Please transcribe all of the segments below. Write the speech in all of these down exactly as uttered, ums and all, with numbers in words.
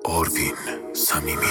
آروین صمیمی.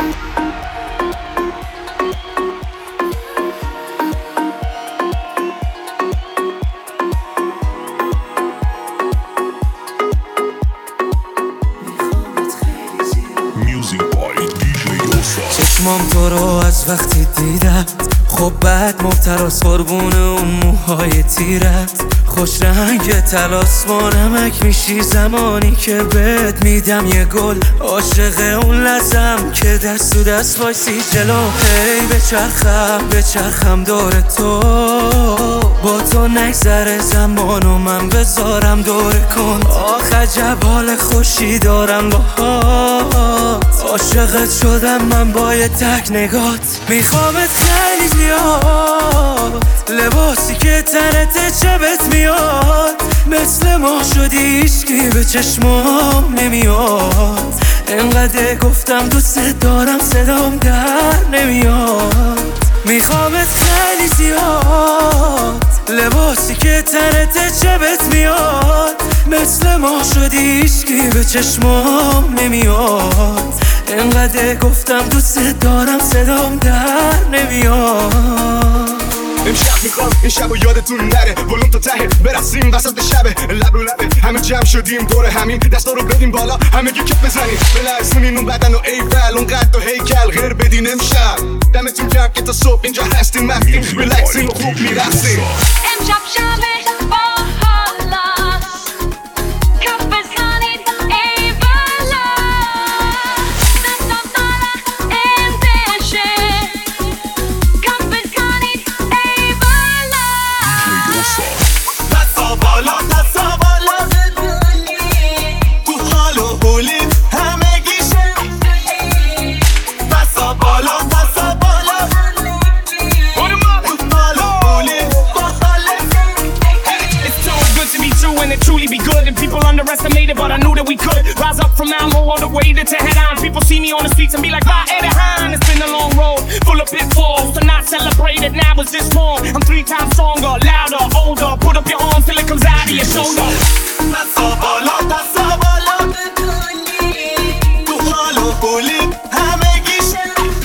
چشمام تو رو از وقتی دیدم خب بعد مبتلاس قربون اون موهای تیرت، خوش رنگ تلاس با نمک میشی زمانی که بهت میدم یه گل، عاشق اون لحظم که دست تو دست وایسی جلو. هی بچرخم بچرخم دور تو، با تو نگذره زمان و من بذارم دور کن. آخ عجب حال خوشی دارم باهات، عاشقت شدم من با یه تک نگات. میخوامت خیلی زیاد، لباسی که تنت چبت میاد، مثل ما شدی هیچکی به چشمام نمیاد. انقدر گفتم دوست دارم صدام در نمیاد. میخوامت خیلی زیاد، لباسی که تنت چبت میاد، مثل ما شدی هیچکی به چشمام نمیاد. انقدر گفتم دوست دارم صدام در نمیاد. امشب میخوام این شب و یادتون نره، ولوم تا ته برسیم وسط شبه، لب رو لبه همه جمع شدیم دور همین، دستا رو بدیم بالا همه گی کف بزنیم، بلرسونین اون بدن و ایول اون قد و هیکل غیر بدین امشب. دمتون گرم که تا صبح اینجا هستیم مفتیم، ریلکسیم و خوب میرسیم. امشب شبه با حالا کف بزنید ای بالا، دستم طرح اندشه کف بزنید ای بالا. دستا بالا دستا بالا تو حال و حولیم همه گیشه. دستا بالا دستا بالا تو حال و حولیم با حالت. It's too good to be true and it truly be good. And people underestimated, but I knew that we could rise up from Mount Low all the way to Tehran. People see me on the streets and be like, "Va Erehan." It's been a long road, full of pitfalls. To not celebrate it now is just wrong. I'm three times stronger, louder, older. Put up your arms till it comes out of your shoulder. دستا بالا دستا بالا تو حال و حولیم همه گیشه.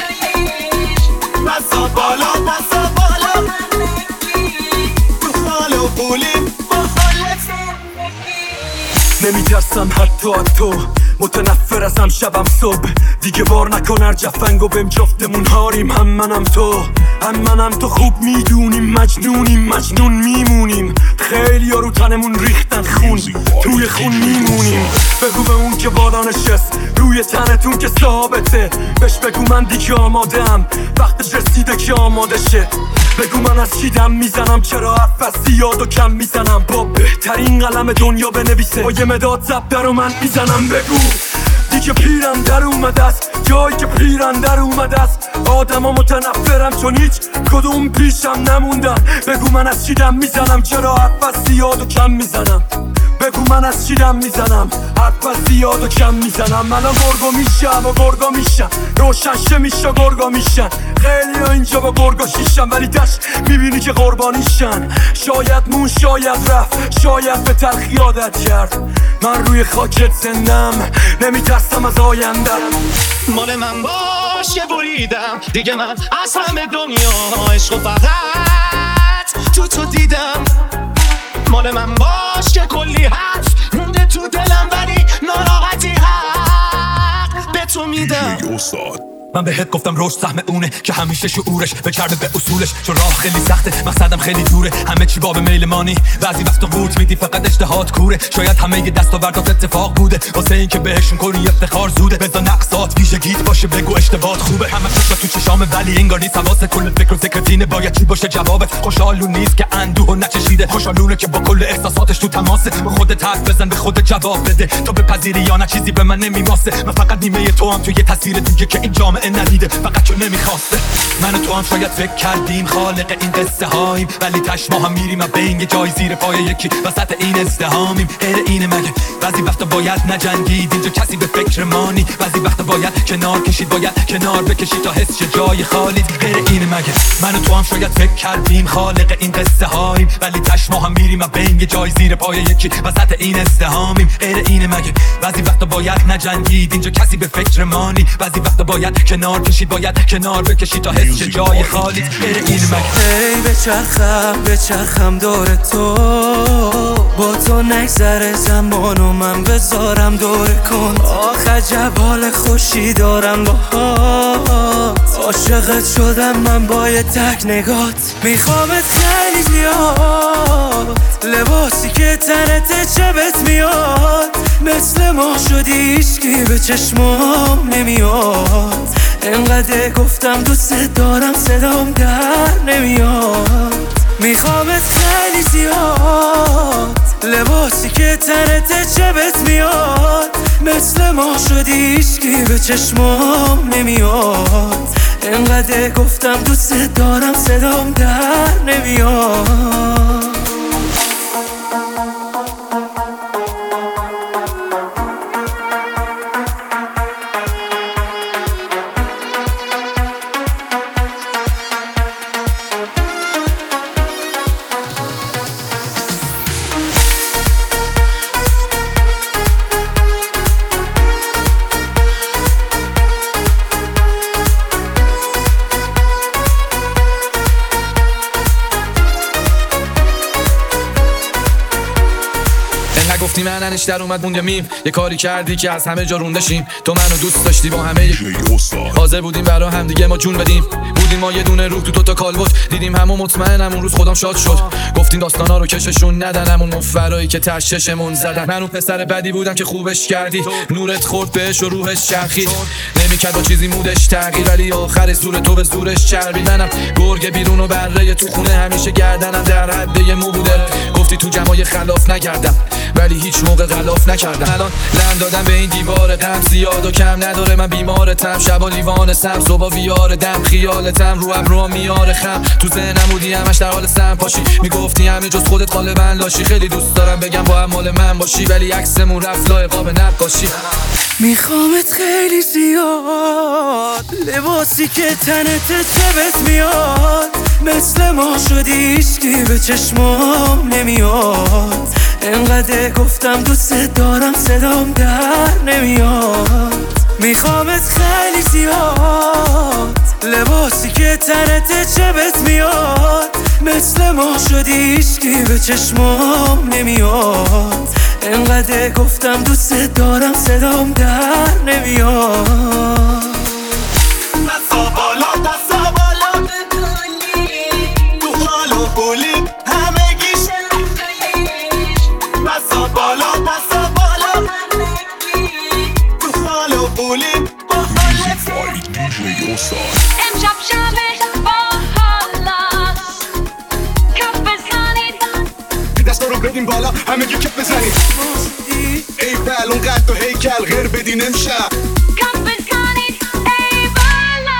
دستا بالا دستا بالا تو حال و حولیم با حالت. نمیترسم حتی از تو، متنفر ازم شبم صبح. دیگه بار نکن هر جفنگو بهم جفتمون هاریم. هم منم تو هم منم تو خوب میدونیم مجنونیم مجنون میمونیم. خیلی ها رو تنمون ریختن خون، توی خون میمونیم. بگو به اون که بالا نشست روی تنتون که ثابته، بهش بگو من دیگه آمادم وقتش رسیده که آماده شه. بگو من از چی دم میزنم، چرا حرف از زیاد و کم میزنم. با بهترین قلم دنیا بنویسه با یه مداد زبده رو من میزنم. بگو دیگه پیرم در اومده است، جایی که پیرم در اومده است. آدم ها متنفرم چون هیچ کدوم پیشم نموندن. بگو من از چی دم میزنم، چرا حرف از زیاد و کم میزنم. بگو من از چی دم میزنم، حرف از زیاد و کم میزنم. الان گرگا میشم و گرگا میشن، روشن شه میشه گرگا میشن. خیلی ها اینجا با گرگا شیشن ولی دشت میبینی که قربانیشن. شاید مون شاید رفت شاید به تلخی عادت کرد. من روی خاکت زندم نمیترسم از آیندم. مال من باش که بریدم دیگه، من از همه دنیا عشق و فقط تو تو دیدم. مال من باش که کلی حرف مونده تو دلم ولی ناراحتی حق به تو میدم. من بهت گفتم روش سهم اونه که همیشه شعورش بچربه به اصولش، چون راه خیلی سخته مقصدم خیلی دوره. همه چی باب میل مانی، بعضی وقتا قورت میدی فقط اشتهات کوره. شاید همه ی دستاوردات اتفاق بوده واسه این که بهشون کنی افتخار زوده. بذار نقصات ویژگیت باشه بگو اشتباهات خوبه. همه چیزا تو چشام ولی انگار نیست حواست. کل فکر و ذکرتینه باید چی باشه جوابت. خوشحالون نیست که اندوه و نچشیده، خوشحالونه که با کل احساساتش تو تماسه. به خودت حرف بزن به خودت جواب بده، تو بپذیری یا نه چیزی به من نمیماسه. من فقط نیمه تو هم توی یه تصویر دیگه که این جامعه جمعه ندیده فقط که نمیخواسته. من و تو هم شاید فکر کردیم خالق این قصه هاییم، ولی تش ما هم میریم و بین یه جای زیر پای یکی وسط این ازدهامیم. غیر اینه مگه؟ بعضی وقتا باید نجنگید اینجا کسی به فکر مانی، بعضی وقتا باید کنار کشید، باید کنار بکشید تا حس شه جای خالید. غیر اینه مگه؟ من و تو هم شاید فکر کردیم خالق این قصه هاییم، ولی تش ما هم میریم و بین یه جای زیر پای یکی وسط این ازدهامیم. غیر اینه مگه؟ بعضی وقتا باید نجنگید اینجا کسی به فکر مانی، بعضی وقتا باید کنار کشید، باید کنار بکشید تا حس شه جای خالید. غیر اینه مگه؟ ای بچرخم بچرخم دور تو، با تو نگذره زمان و من بذارم دور کن. آخ عجب حال خوشی دارم باهات، عاشقت شدم من با یه تک نگات. میخوامت خیلی زیاد، لباسی که تنت چبت میاد، مثل ما شدی هیچکی به چشمام نمیاد. انقدر گفتم دوست دارم صدام در نمیاد. میخوامت خیلی زیاد، لباسی که تنت چبت میاد، مثل ما شدی هیچکی به چشمام نمیاد. انقدر گفتم دوست دارم صدام در نمیاد. گفتی مننش در اومد موند میم، یه کاری کردی که از همه جا رونده شیم. تو منو دوست داشتی با همه حاضر بودیم برا هم دیگه ما جون بدیم. بودیم ما یه دونه روح تو تو تا کالبد، دیدیم همون مطمئنم اون روز خودم شاد شد. گفتین داستانا رو کششون ندن، همون مفرایی که تششمون زدن. من اون پسر بدی بودم که خوبش کردی، نورت خورد بهش و روحش چرخید. نمیکرد با چیزی مودش تغییر، ولی آخر زور تو به زورش چربی. منم گرگ بیرون و بره تو خونه، همیشه گردنم در حد یه مو بوده. گفتی تو جمعای خلاف نکردم، ولی هیچ موقع غلاف نکردم. الان لم دادم به این دیوار غم، زیاد و کم نداره من بیمارتم. شبا لیوان سم صبح ویار دم، خیالتم رو ابروام میاره خم. تو ذهنم بودی همش در حال سم پاشی، میگفتی همه جز خودت غالبا لاشی. خیلی دوست دارم بگم با هم مال من باشی، ولی عکسمون رفت لای قاب نقاشی. میخوامت خیلی زیاد، لباسی که تنت چبت میاد، مثل ما شدی هیچکی به چشمام نمیاد. انقدر گفتم دوست دارم صدام در نمیاد. میخوامت خیلی زیاد، لباسی که تنت چبت میاد، مثل ما شدی هیچکی به چشمام نمیاد. انقدر گفتم دوست دارم صدام در نمیاد. دستا بالا دستا بالا بکنی، تو حال و حولی همگی شنفیش. دستا بالا دستا بالا تو حال و حولی با حالتی. امشب شب باحالاست، کف بزنید دستا رو بدیم بالا همگی کف بزنید. ای بل اونقدر و هیکل غیر بدین امشب. کف بزنید ای بالا.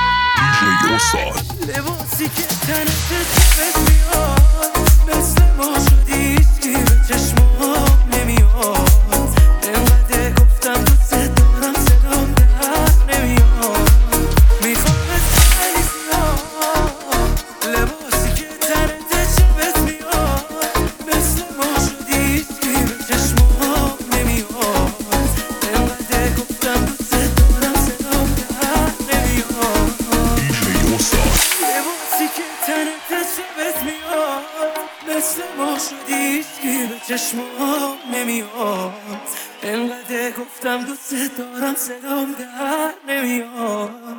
لباسی که تنت چبت میاد، مثل ما شدی هیچکی به چشمام نمیاد. انقدر گفتم دوست دارم صدام در نمیاد. میخوامت خیلی زیاد، لباسی که تنت چبت میاد، مثل ما شدی هیچکی به چشمام نمیاد. انقدر گفتم دوست دارم صدام در نمیاد. لباسی که تنت چبت میاد، مثل ما شدی هیچکی به چشمام نمیاد. انقدر گفتم دوست دارم صدام در نمیاد.